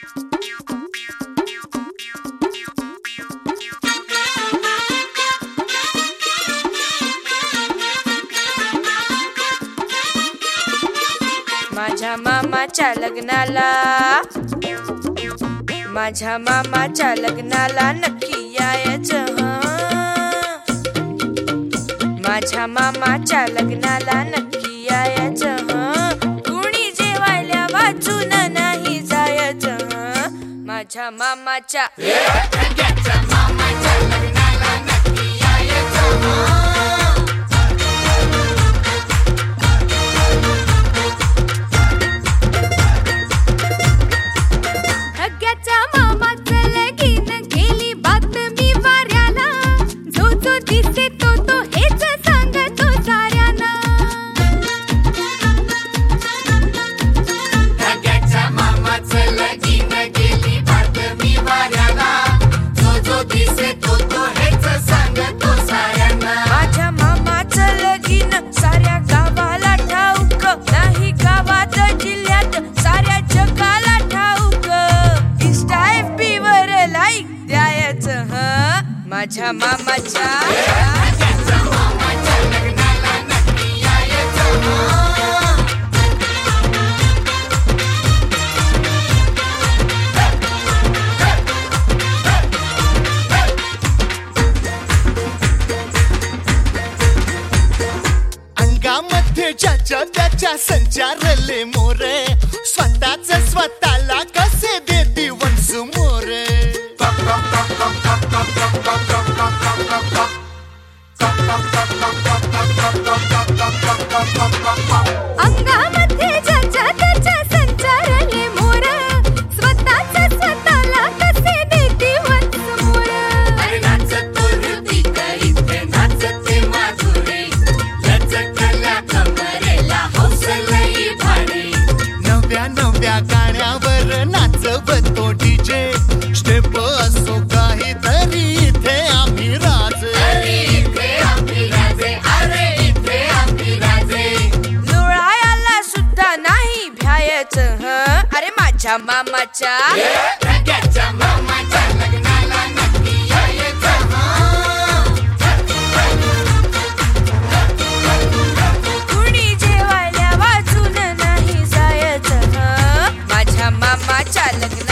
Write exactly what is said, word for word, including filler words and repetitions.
माझ्या मामाच्या लग्नाला माझ्या मामाच्या लग्नाला नक्की यायचं हं. माझ्या मामाच्या लग्नाला नक्की यायचं हं. कुणी जेवायला वाचून नाही जायचं हं. माझ्या मामाच्या मामाच्या लग्नाला नक्की यायचं हं. माझ्या मामाच्या मामाच्या लग्नाला नक्की यायचं हं. अंगामध्ये ज्याच्या त्याच्या संचारले मोरे स्वतःच स्वतःला कसे देती वंस मोरे अंगामध्ये ज्याच्या त्याच्या संचारले मोर स्वतःच स्वतःला कसे देती वंस मोर. अरे नाचतो हृतिक इथे नाचते माधुरी लचकल्या कमरेला हौसलई भारी. नव्या नव्या गाण्यावर नाचवतो डीजे स्टेप असो काही तरी इथे आम्ही राजे. अरे इथे आम्ही राजे अरे इथे आम्ही राजे. लोळायाला सुद्धा नाही भ्यायचं हं. अरे माझ्या मामाच्या रग्याच्या मामाच्या लग्नाला नक्की यायचं हं. कुणी जेवायला वाचून नाही जायचं हं. माझ्या मामाच्या लग्नाला